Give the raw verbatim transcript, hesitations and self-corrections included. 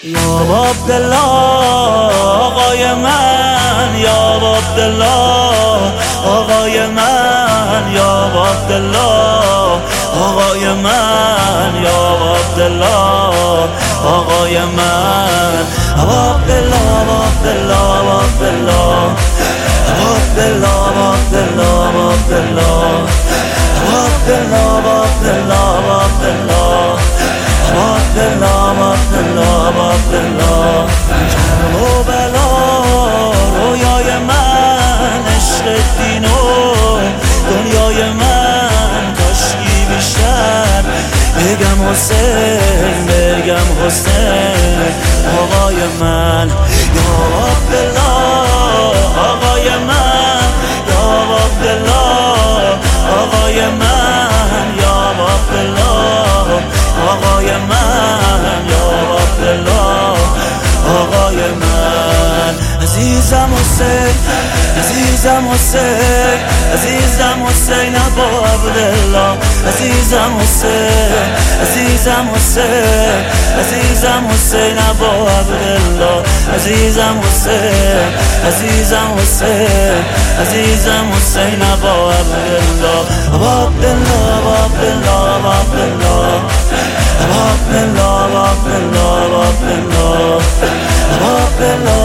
یا عبدالله آقای من، یا عبدالله آقای من، یا عبدالله آقای من، یا عبدالله آقای من. عبدالله عبدالله عبدالله عبدالله عبدالله عبدالله عبدالله عبدالله عبدالله عبدالله عبدالله عبدالله. کربلا رویای من، عشق دین و دنیای من، کاشکی بیشتر بگم حسین، بگم حسین آقای من. یا عبدالله آقای من، یا عبدالله آقای من، یا عبدالله آقای من، یا عبدالله آقای من. عزیزم حسین، عزیزم حسین، عزیزم حسین ابا عبدالله، عزیزم حسین، عزیزم حسین، عزیزم حسین ابا عبدالله، عزیزم حسین، عزیزم حسین، عزیزم حسین ابا عبدالله. عبدالله عبدالله عبدالله عبدالله عبدالله عبدالله عبدالله